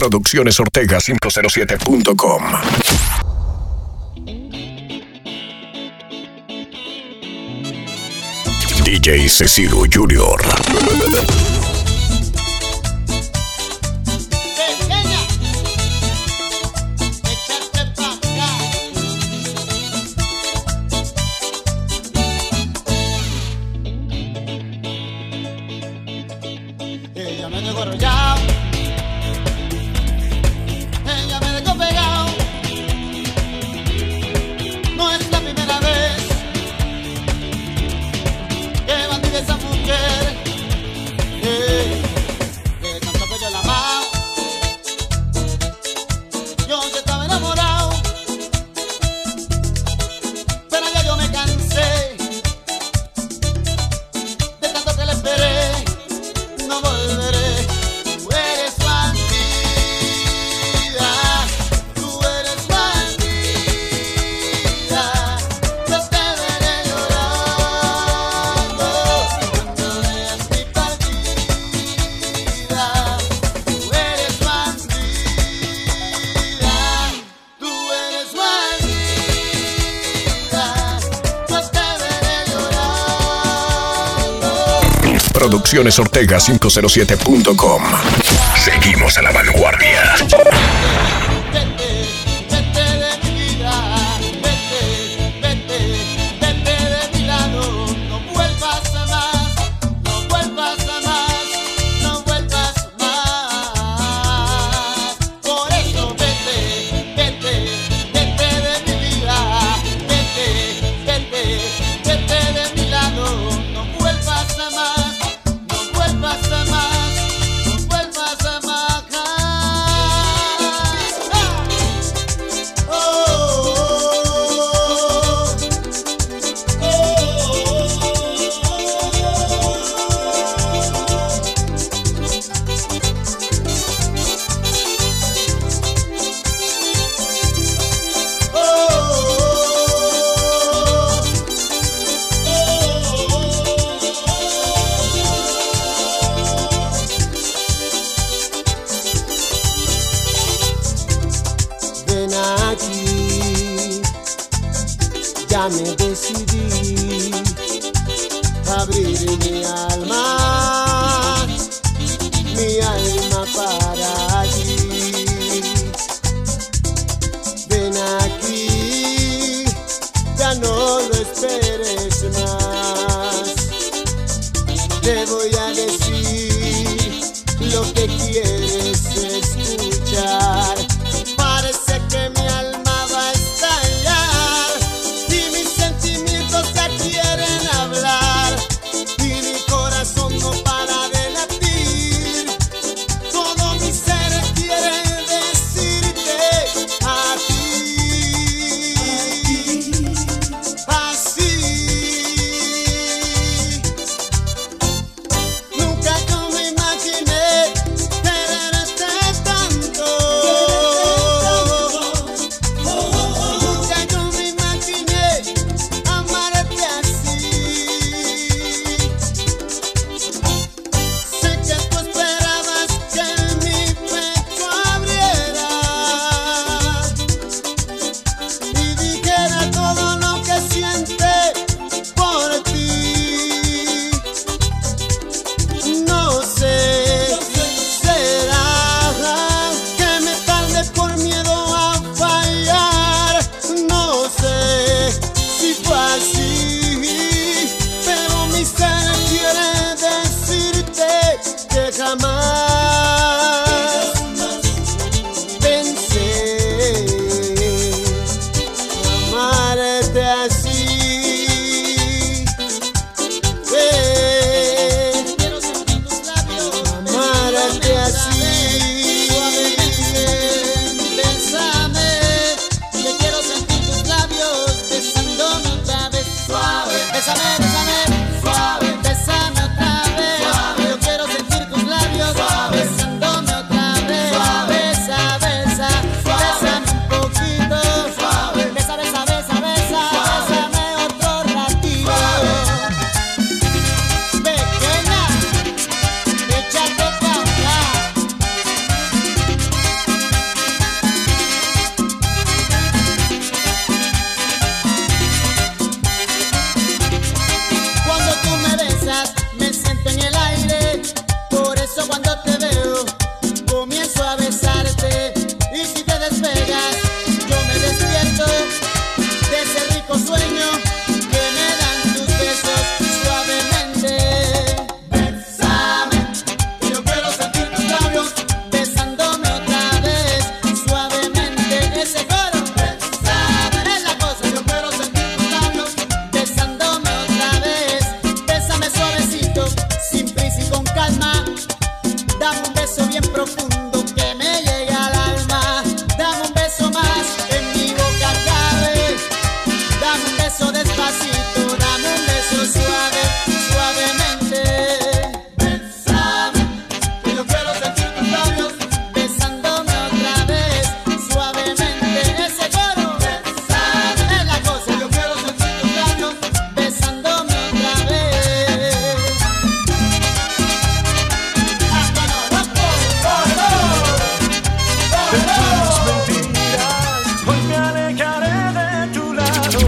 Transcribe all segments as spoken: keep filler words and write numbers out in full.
Producciones Ortega quinientos siete punto com. D J Cecilio Junior Ella me dejó arrollado, ella me dejó pegado. No es la primera vez que va a tirar esa mujer. Eh, de tanto que yo la amaba, yo ya estaba enamorado, pero ya yo me cansé de tanto que la esperé. No volveré, tú eres bandida, tú eres bandida, yo te veré llorando cuando veas mi partida. Tú eres bandida, tú eres bandida, yo te veré llorando. Producciones Ortega quinientos siete punto com. Seguimos a la vanguardia. Vete, vete de mi vida, vete, vete, vete de mi lado. No vuelvas a más, no vuelvas a más, no vuelvas más. Por eso vete, vete, vete de mi vida, vete, vete, vete de mi lado. No vuelvas a más, no vuelvas a más, no vuelvas a más. Oh, oh, oh, oh, ven aquí, ya me decidí a abrir mi alma, mi alma para ti. Ven aquí, ya no lo esperes más. Te voy a decir lo que quieres escuchar. Parece que mi alma va a estallar y mis sentimientos ya quieren hablar y mi corazón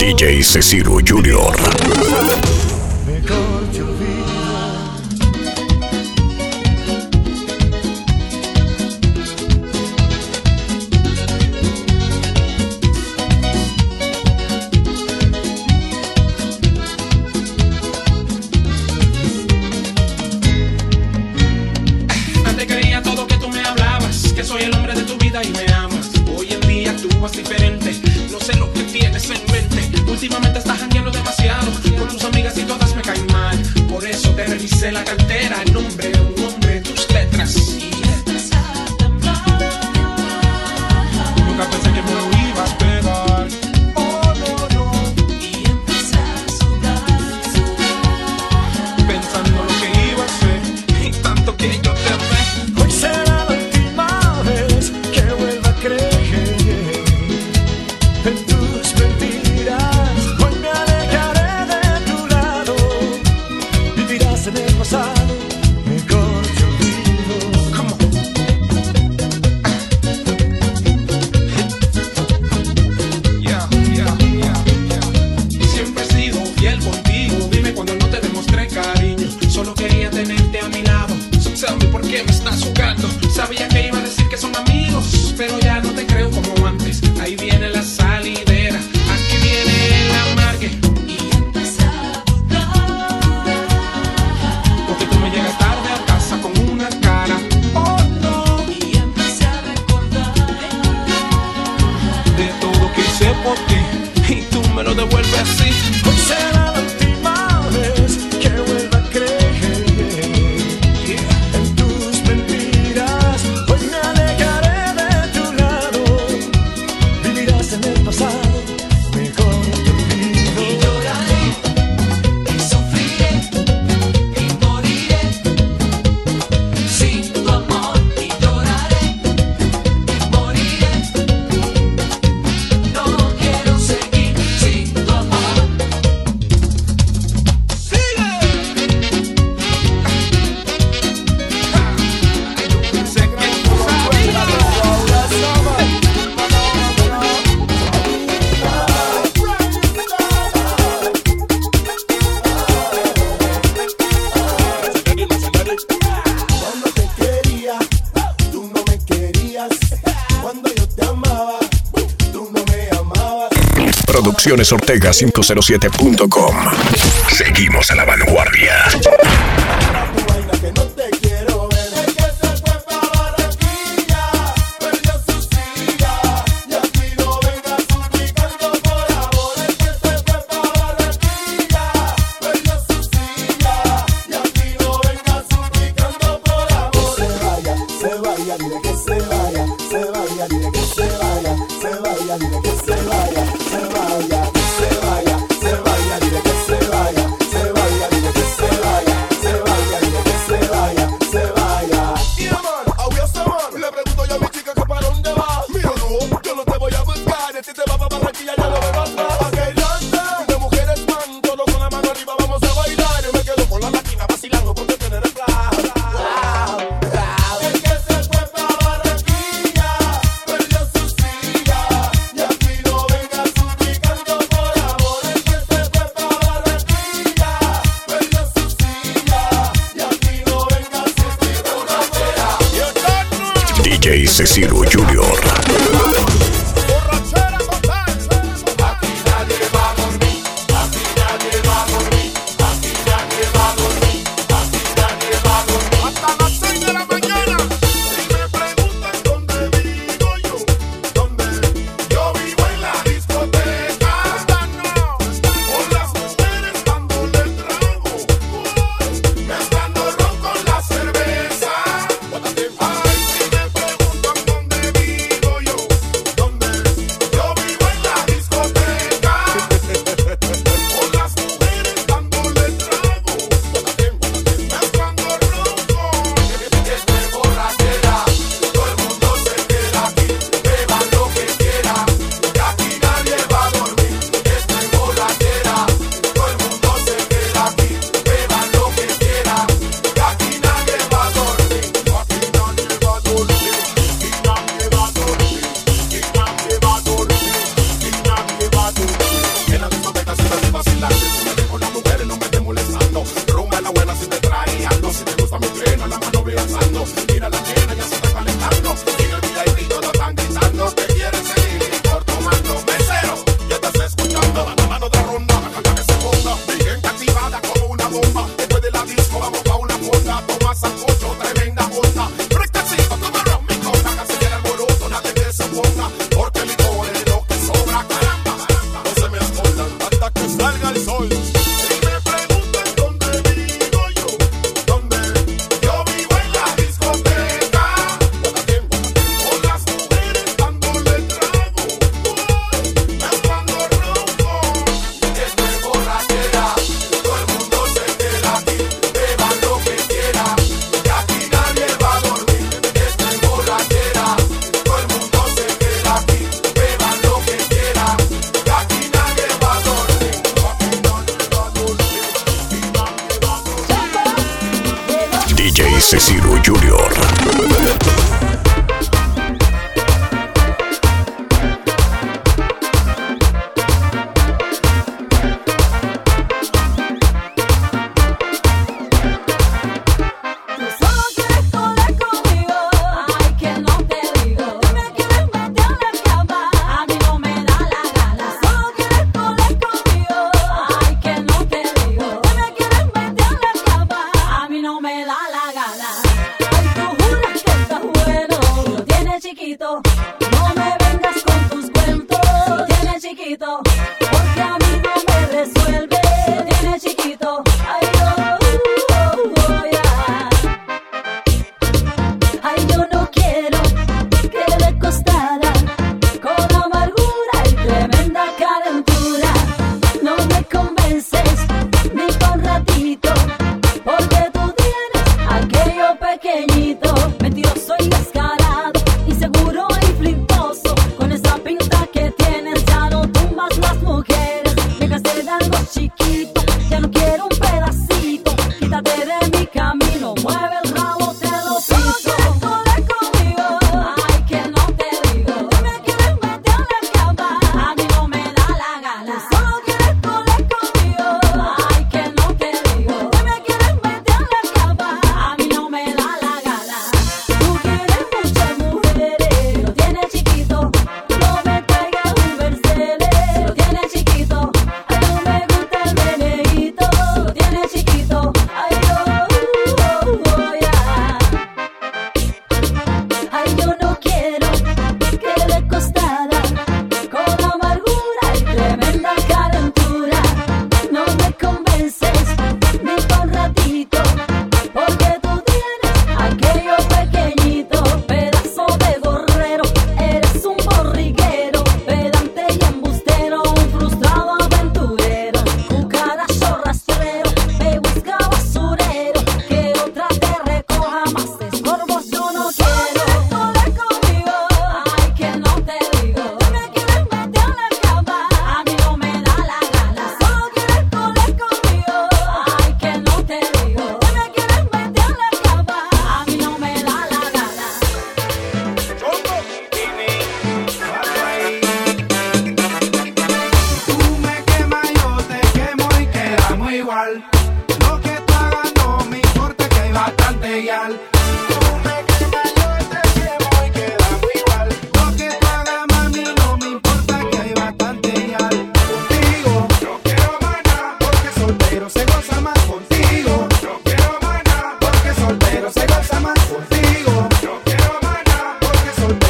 D J Ceciro Junior Mejor te olvido. Antes creía todo que tú me hablabas, que soy el hombre de tu vida y me amas. Hoy en día actúas diferente, no sé lo que tienes en mente. Últimamente estás jangueando demasiado con tus amigas y todas me caen mal. Por eso te revisé la cartera, el nombre, un hombre, tus letras. Y nunca pensé que me lo ibas a pegar. Oh, no, no. Y empecé a sudar, sudar, pensando lo que iba a hacer y tanto que yo te amé. Hoy será la última vez que vuelva a creer en tus mentiras. Hoy me alejaré de tu lado. Vivirás en el pasado. Mejor te olvido. Come on. Yeah, yeah, yeah, yeah. Siempre he sido fiel contigo. Dime cuando no te demostré cariño. Solo quería tenerte a mi lado. So tell me por qué me estás jugando. Sabía que iba a decir que son amigos, pero ya no te creo como antes. Ahí viene la salidera, aquí viene el amargue. Y empecé a dudar, porque tú me llegas tarde a casa con una cara. Oh no. Y empecé a recordar de todo que hice por ti y tú me lo devuelves así. Hoy será la última vez que vuelva a creer en tus mentiras. Hoy me alejaré de tu lado. Vivirás en el pasado. Mejor te olvido. Y lloraré, y sufriré, y moriré sin tu amor. Y lloraré, y moriré. No quiero seguir sin tu amor. Cuando te quería, tú no me querías. Cuando yo te amaba, tú no me amabas. Producciones Ortega quinientos siete punto com. Seguimos a la vanguardia. Tu vaina que no te quiero ver. El que se fue para Barranquilla perdió su silla. Y aquí no vengas suplicando por amor. El que se fue para Barranquilla perdió su silla. Y aquí no vengas suplicando por amor. Que se vaya, se vaya, dile que se vaya. Se vaya, dile que se vaya. Se vaya, dile que se vaya. Se vaya, se vaya, se vaya, dile que se vaya. Se vaya, dile que se vaya. Se vaya, dile que se vaya. Se vaya. Y man, audio ese man. Le pregunto yo a mi chica que para dónde va. Mira no, yo no te voy a buscar. Si te vas para Barranquilla ya lo veo atrás. Aquel lance de mujeres man, todos con la mano arriba vamos a bailar. Y me quedo con la latina vacilando porque tener el plan. El que se fue para Barranquilla perdió su silla. Y aquí no vengas suplicando por amor. El que se fue para Barranquilla perdió su silla. Y aquí no vengas suplicando por amor. D J Ceciro Junior Borrachera total. Aquí nadie va a dormir. Aquí nadie va a dormir. Aquí nadie va a dormir. Aquí nadie va a dormir. Hasta las seis de la mañana. Si me preguntan dónde vivo yo, dónde yo vivo en la discoteca. Con las mujeres dándole trago, mezclando ron con la cerveza. Ay, si me preguntan dónde vivo yo,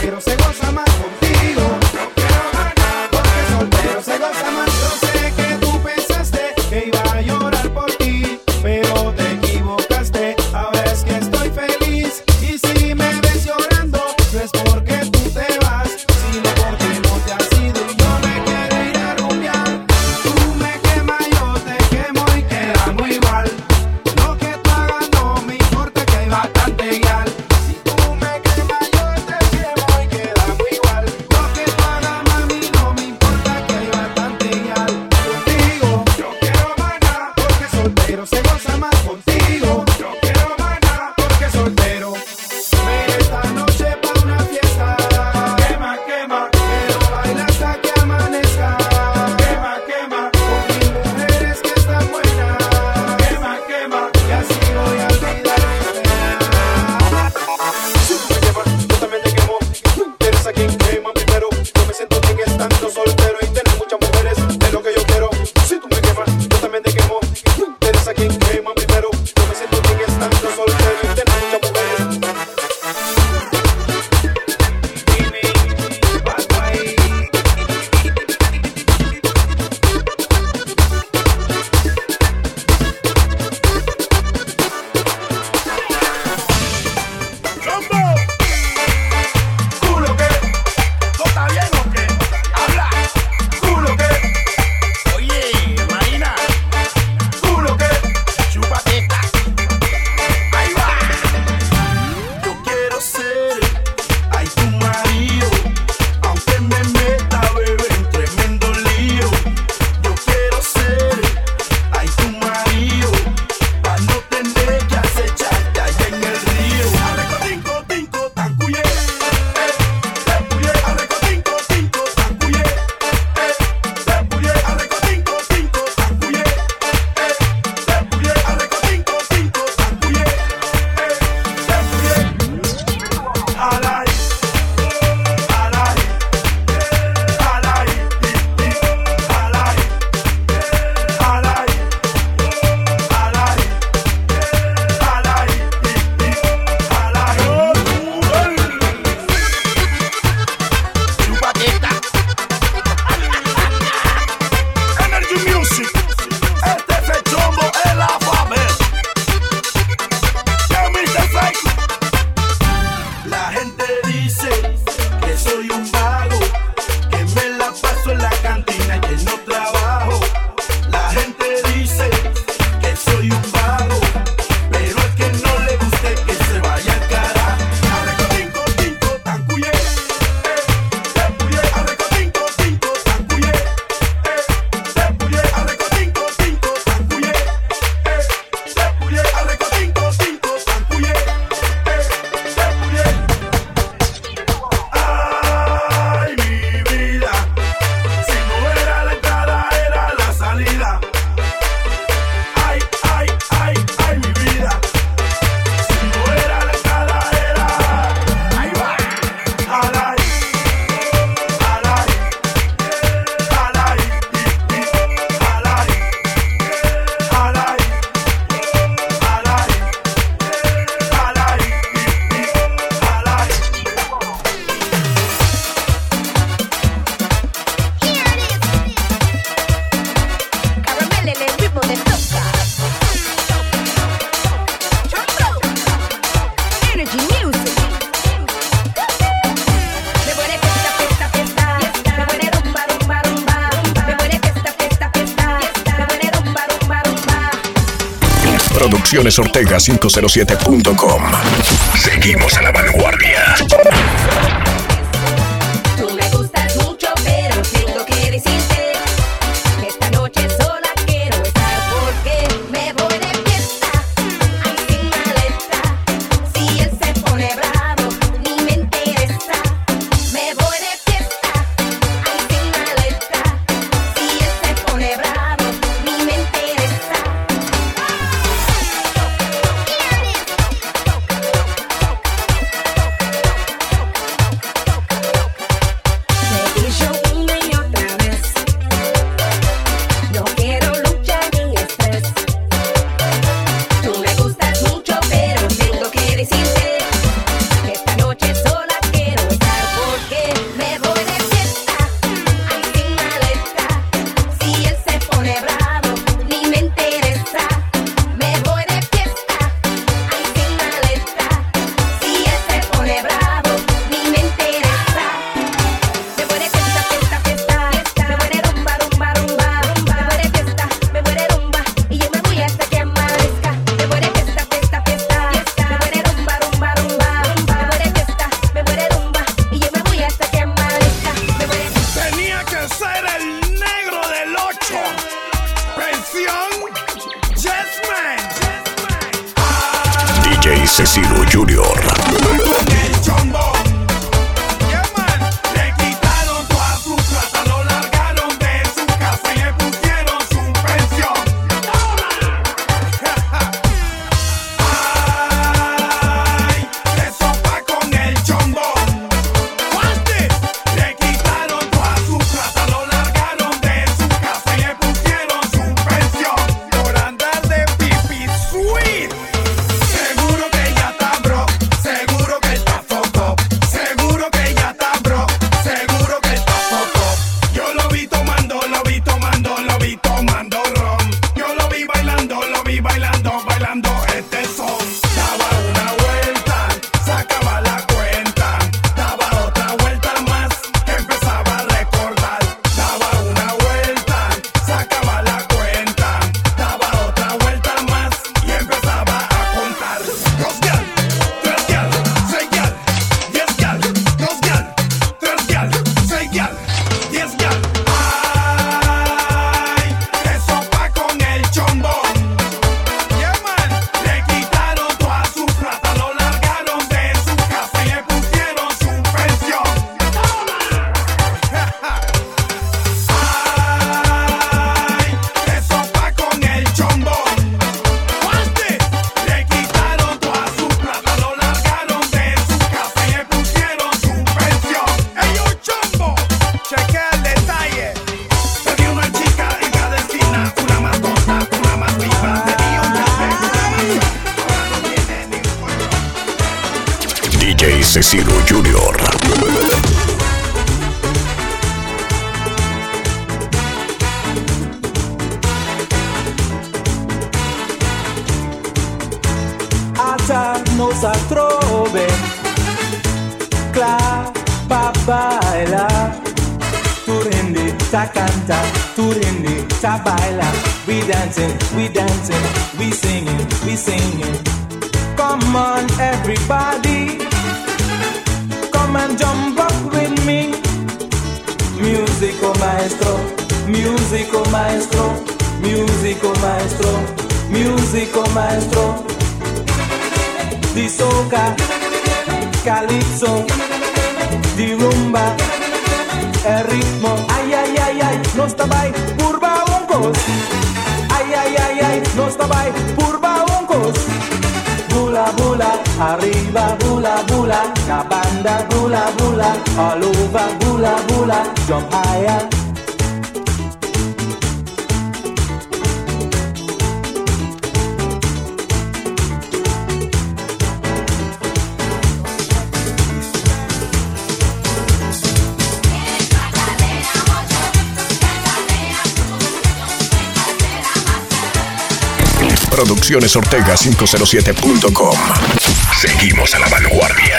soltero se goza más contigo. No quiero más nada, porque soltero se goza más. Yo sé que tú pensaste que iba a llorar por ti, pero te equivocaste. Ahora es que estoy feliz. Y si me ves llorando, no es porque tú te vas, sino porque no te has ido y yo me quiero ir a rumbear. Tú me quemas, yo te quemo y quedamos igual. Lo que tú hagas no me importa, que hay bastante guial. Si tú me quemas, yo te quemo y quedamos igual. Lo que tú hagas, mami, no me importa, que hay bastante guial. Contigo, yo quiero más nada, porque soltero se goza más contigo. Yo quiero más nada, porque soltero. Ven esta noche pa' una fiesta. Quema, quema, pero baila hasta que amanezca. Quema, quema, con mis mujeres que están buenas. Quema, quema, y así voy a olvidar mi pena. Si tú me quemas, yo también te quemo. Eres a quien quema primero. Yo me siento bien estando soltero y tener muchas mujeres es lo que yo quiero. Si tú me quemas, yo también te quemo. Eres a quien quema primero. Yo me siento bien estando soltero y tener muchas mujeres. Dime, bad boy. Culo que, ¿no está bien o qué? Habla. Culo que, Oye, Marina, culo que, chúpate esta. ahí va. Yo quiero ser, ay, tu marido, aunque me meta, bebé, en tremendo lío. Yo quiero ser, ay, tu marido, pa' no tener que acecharte allá en el río. Arrecotinco, tinco, tancuye, eh, tempuye, arrecotinco, tinco, tancuye, eh, tempuye, arrecotinco, tinco, tancuye, eh, tempuye, arrecotinco, tinco, tancuye, eh, tempuye. Alay, alay, alay, i, i, alay, alay, alay, alay, i, i, alay. Chúpate esta. Energy Music, este fechombo es la fame. Que mister Fake. La gente dice que soy un vago, que me la paso en la cantina y que no trabajo. La gente dice que soy un vago, pero es que no le guste que se vaya al carajo. Arrecotinco, tinco, tancuye, eh, tempuye, arrecotinco, tinco, tancuye, eh, tempuye, arrecotinco, tinco, tancuye, eh, tempuye, arrecotinco, tinco, tancuye, eh, tempuye. Ay, mi vida, si no era la entrada, era la salida. Ay, ay, ay, ay, mi vida, si no era la entrada, era. Ahí va. Alay, alay, alay, i, i, alay, alay, alay, alay, i, i, alay. Caramel en el ritmo de toca. Energy Music. Me pone fiesta, fiesta, fiesta. Me pone rumba, rumba, rumba. Me pone fiesta, fiesta, fiesta. Me pone rumba, rumba, rumba. Producciones Ortega cinco cero siete punto com. Seguimos a la vanguardia. Tú me gustas mucho, pero tengo que decirte que esta noche sola quiero estar porque me voy de fiesta. Ay, sin maleta. Si él se pone bravo, ni me interesa. Me voy de fiesta. Ay, sin maleta. Si él se pone bravo, ni me interesa. Asesino Junior. Nos atrove, clap, pa baila, tu rinde, ta canta, tu rinde, ta baila. We dancing, we dancing, we singing, we singing. Come on everybody, come and jump up with me. Musico maestro, musico maestro, musico maestro, musico maestro. Di soca, calypso, di rumba, el ritmo, ay, ay, ay, ay, no está by curva uncos, ay, ay, ay, ay, no está by curva uncos, bula, bula, arriba, bula, bula, la banda, bula, bula, all over, bula, bula, jump higher. Producciones Ortega cinco cero siete punto com. Seguimos a la vanguardia.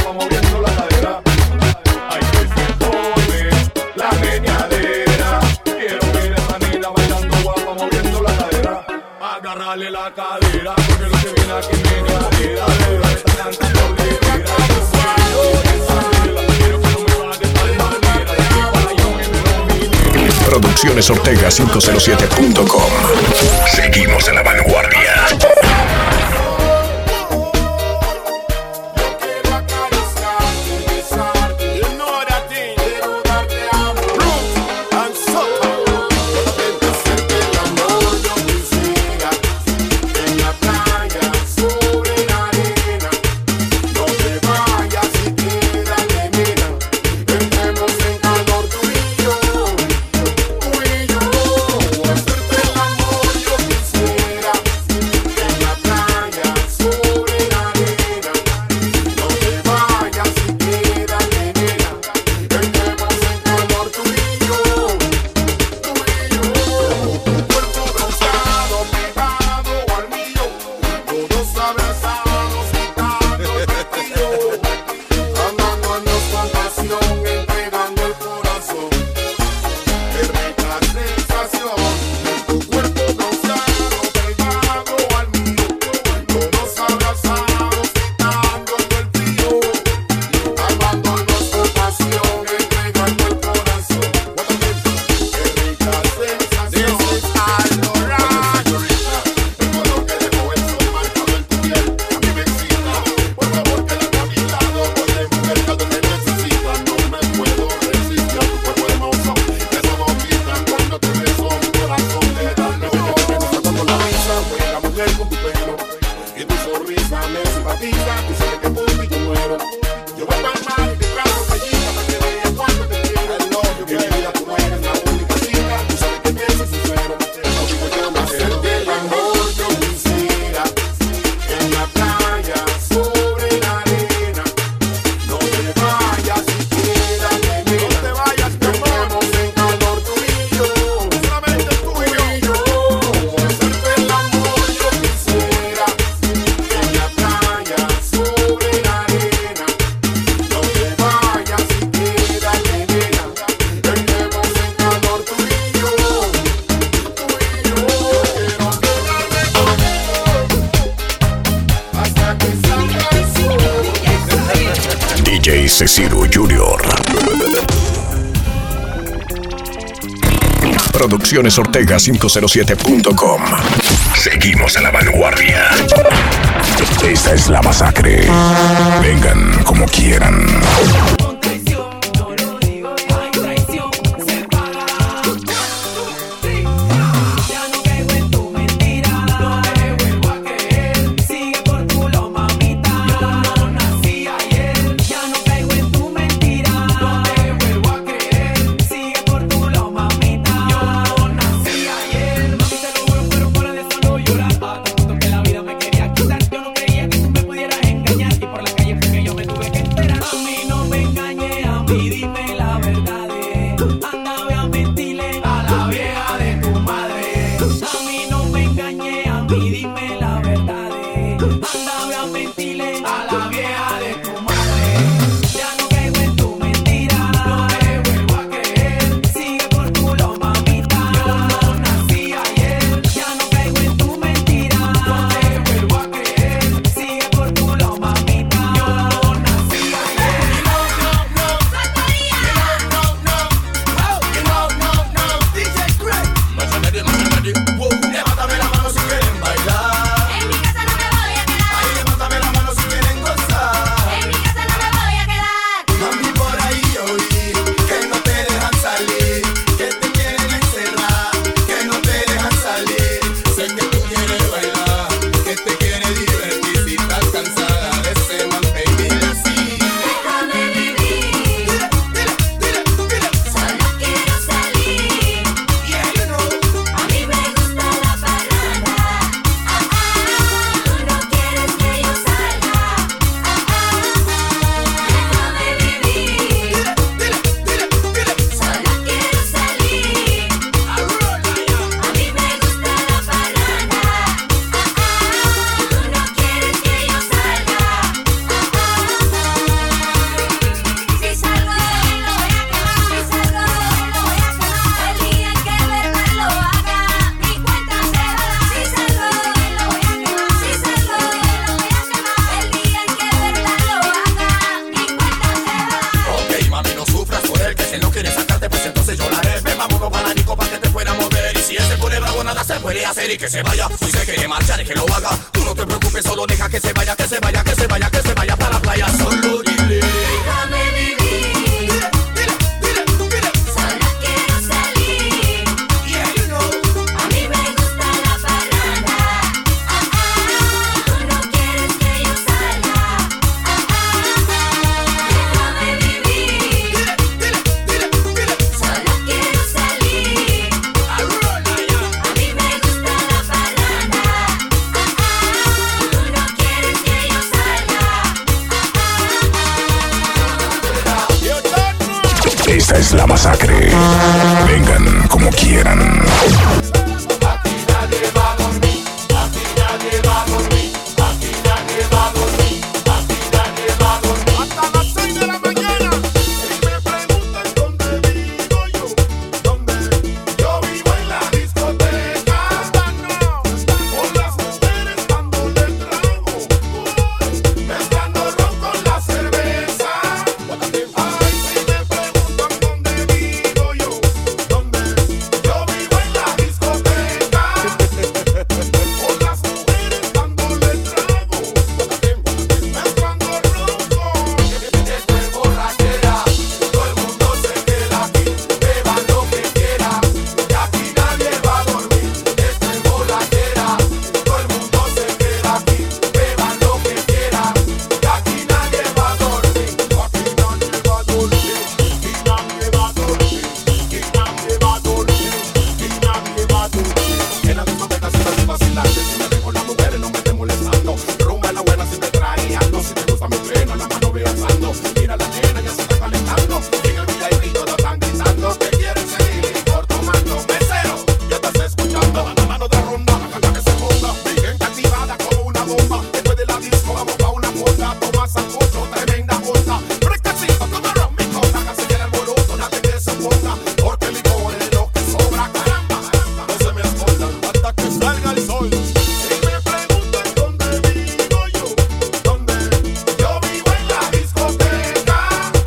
guapa moviendo la cadera. Ay, que se pone la meneadera. Quiero ver esa nena bailando guapa moviendo la cadera. Agarrarle la cadera, porque lo que viene aquí es meneadera. Está cantando ligera. Quiero que no me baje de tal manera. De aquí para allá que me domine. Producciones Ortega cinco cero siete punto com. Seguimos a la vanguardia. D J Ceciro Junior Producciones Ortega cinco cero siete punto com. Seguimos a la vanguardia. Esta es la masacre. Vengan como quieran. No me puede hacer y que se vaya. Si se quiere marchar y que lo haga. Tú no te preocupes, solo deja que se vaya, que se vaya, que se vaya, que se vaya para la playa. Solo dile. Déjame vivir. Solo quiero salir. A mí me gusta la parranda. Ah, ah. Tú no quieres que yo salga. Ah, ah. Déjame vivir. Solo quiero salir. A mí me gusta la parranda. Ah, ah. Tú no quieres que yo salga. Esta es la masacre. Vengan como quieran. Hasta las seis de la mañana. Y me preguntan dónde vivo yo. Dónde yo vivo en la discoteca. Con las mujeres dándole trago. Mezclando ron con la cerveza. Ay, si me preguntan dónde vivo yo. Dónde yo vivo en la discoteca. Con las mujeres dándole trago. Mezclando ron con. Esto es borrachera, todo el mundo se queda aquí, beban lo que quiera, que aquí nadie va a dormir. Esto es borrachera, todo el mundo se queda aquí, beban lo que quiera, que aquí nadie va a dormir. Aquí nadie va a dormir, aquí nadie va a dormir, aquí nadie va a dormir, aquí nadie va a dormir. En la discoteca siempre estoy vacilando, si me dejo las mujeres no me esté molestando. Rumba en la buena siempre traíando, si te gusta mi pleno la mano voy alzando. Mira la nena ya se está calentando, en el V I P todos están gritando que quieren seguir licor tomando. Mesero, ya estás escuchando, la mano de ronda, la canta que se ponga. Mi gente activada como una bomba, después de la disco vamos pa' una fonda. Toma sancocho, tremenda onda, fresquecito como ron, mi cola, que se llena el boludo, nadie que se ponga, porque el licor es lo que sobra. Caramba, no se me escondan hasta que salga el sol. Si me preguntan dónde vivo yo, dónde yo vivo en la discoteca,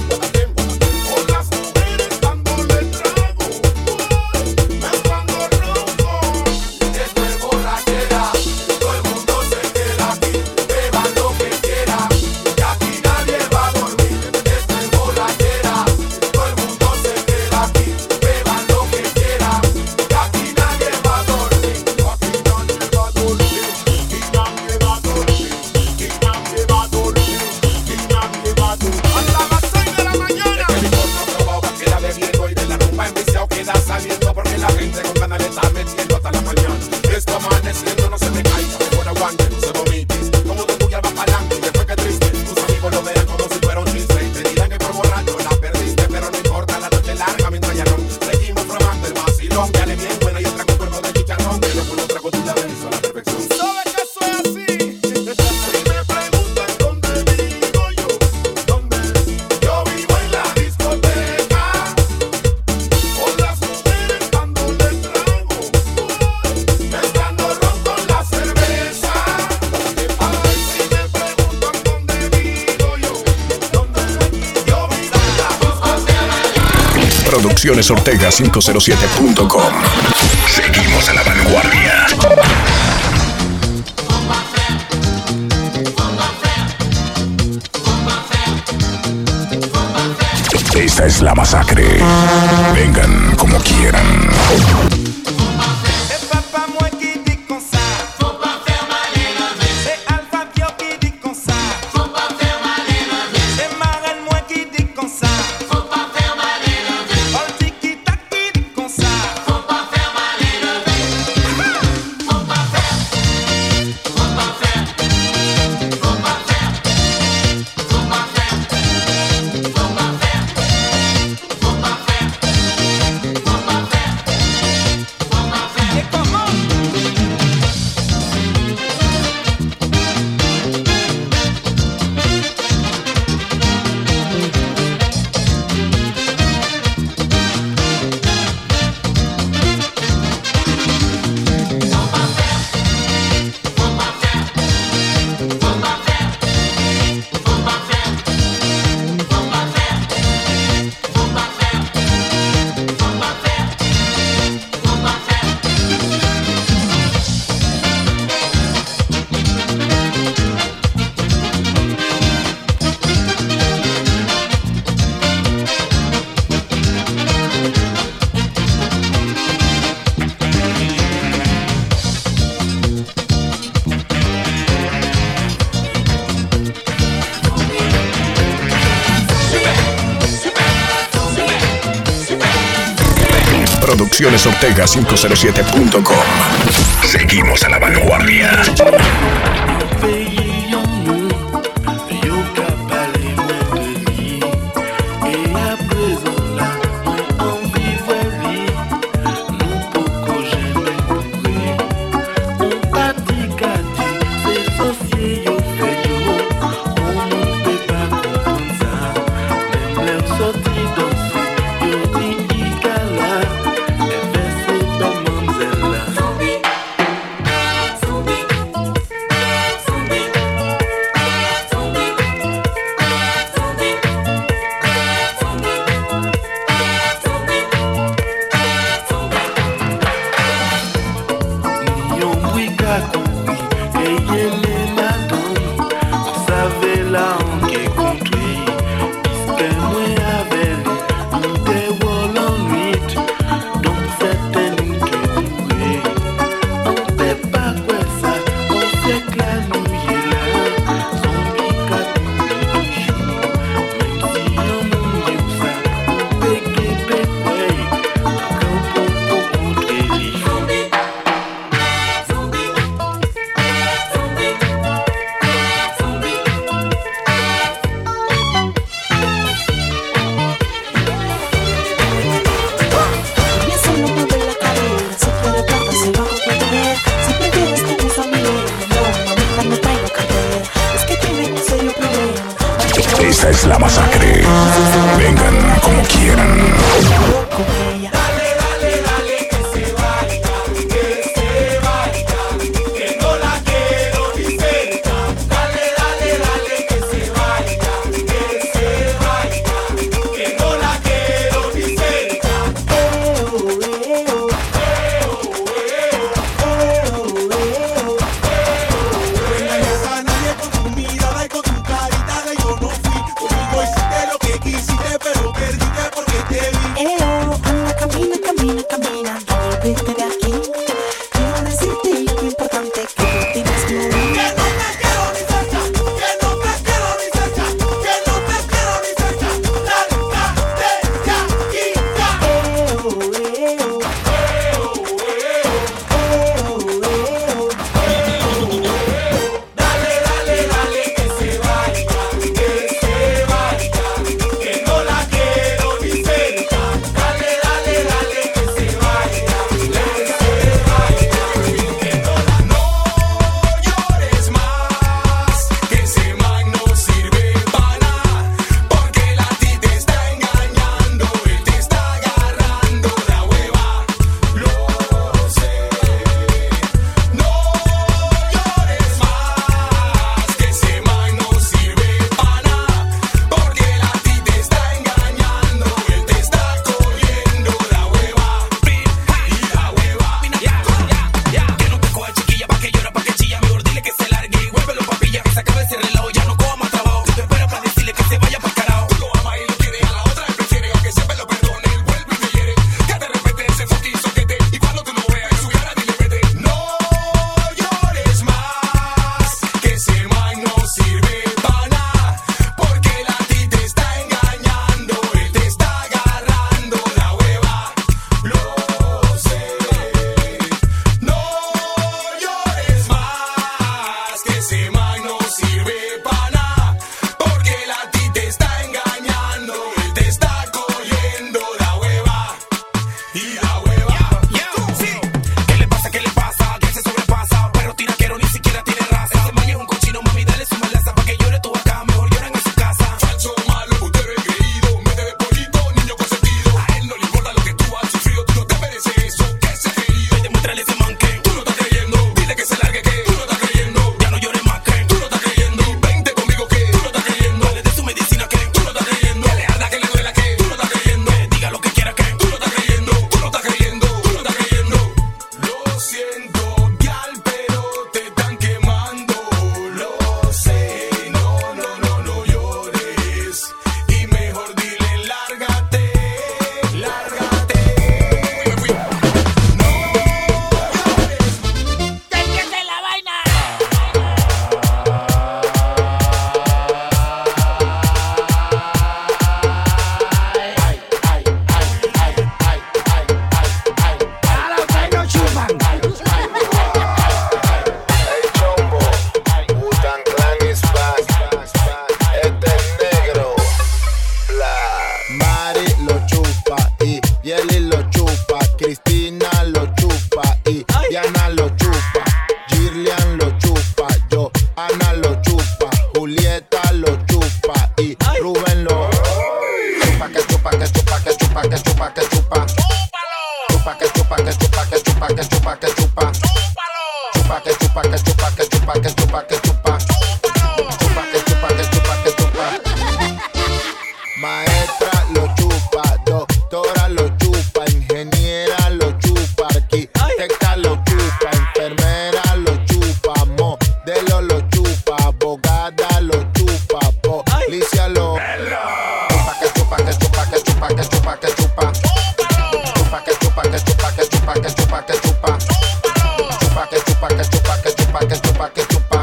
con las mujeres dándole trago, mezclando rojo. Esto es borrachera, todo el mundo se queda aquí, beban lo que quiera, que aquí nadie va a dormir. Esto es borrachera, todo el mundo se queda aquí, beban lo que quiera, que aquí nadie va a dormir. Aquí nadie va a dormir, aquí nadie va a dormir, aquí nadie va a dormir, aquí nadie va a dormir. Hasta las seis de la mañana. El licor no probado va a quedar bebiendo y de la rumba enviciado queda saliendo porque la gente con ganas le está metiendo hasta la mañana. Esto amaneciendo no se me caiga, mejor aguante, no se vomite. Como tu tuya va para adelante y después que triste, tus amigos lo verán como si fuera un chiste y te dirán que por borracho la perdiste, pero no importa, la noche larga mientras ya no seguimos probando el vacilón. Dale bien buena y otra con cuerpo de chicharrón, pero con otra con tu la benzo a la perfección. ¿Sabes que eso es así? Si me preguntan dónde vivo yo, dónde yo vivo en la discoteca, con las mujeres dándole trago, mezclando ron con la cerveza. Ay, si me preguntan dónde vivo yo, dónde yo vivo en la discoteca. Producciones Ortega quinientos siete punto com. Seguimos a la vanguardia. Esta es la masacre. Vengan como quieran. C'est papa moi qui dis comme ça. Faut pas faire mal élevé. C'est Alpha Bio qui dit comme ça. Faut pas faire mal élevé. C'est Marelle moi qui dit comme ça. Faut pas faire mal élevé. Paul Tiki Tac qui dit comme ça. Faut pas faire mal élevé. Faut pas faire. Faut pas faire. Faut pas faire. Faut pas faire. Faut pas faire. Faut pas faire. Faut pas faire. Producciones Ortega quinientos siete punto com. Seguimos a la vanguardia. Esta es la masacre. Vengan como quieran. Dale, dale, dale, que se vaya, que se vaya, que no la quiero ni cerca. Dale, dale, dale, que se vaya, que se vaya, que no la quiero ni cerca. Eo, eo, eo, eo, eo, eo. No engañas a nadie con tu mirada y con tu carita de yo no fui. Conmigo hiciste lo que quisiste, pero perdiste porque te vi. Maestra lo chupa, doctora lo chupa, ingeniera lo chupa, arquitecta lo chupa, enfermera lo chupa, modelo lo chupa, abogada lo chupa, policía lo chupa, que chupa, que chupa, que chupa, que chupa, que chupa, chupa, que chupa, que chupa, que chupa, que chupa, que chupa, chupa, que chupa, que chupa, que chupa, que chupa, que chupa.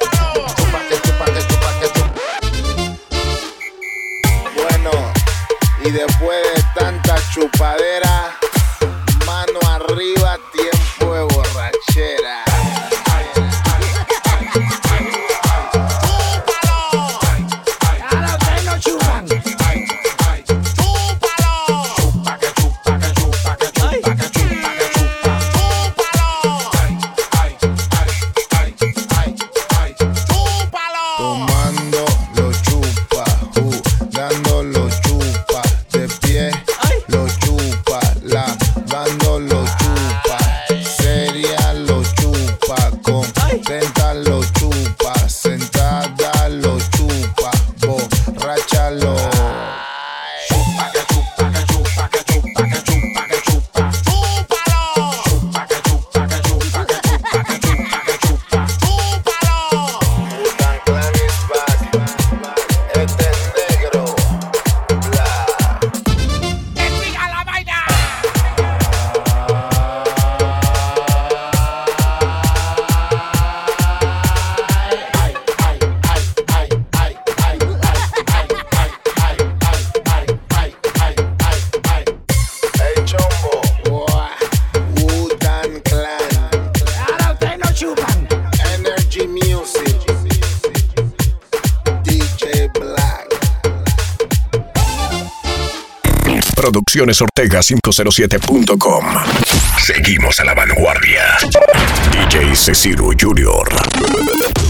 Y después de tanta chupadera, mano arriba, tiempo de borrachera. Tomando lo chupa, jugando lo chupa, de pie lo chupa, lavando lo chupa, seria lo chupa, contenta lo chupa, sentada lo chupa, borracha lo chupa, que chupa, que chupa, que chupa, que chupa, que chupa, chupa, que chupa, que chupa, que chupa, que chupa, que chupa, Wu-Tang Clan is back, este es negro, bla. ¡Siga la vaina! El chombo, Wu-Tang Clan, Ahora ustedes no chupan. Energy Music, D J Black. Producciones Ortega quinientos siete punto com. Seguimos a la vanguardia. D J Ceciro Junior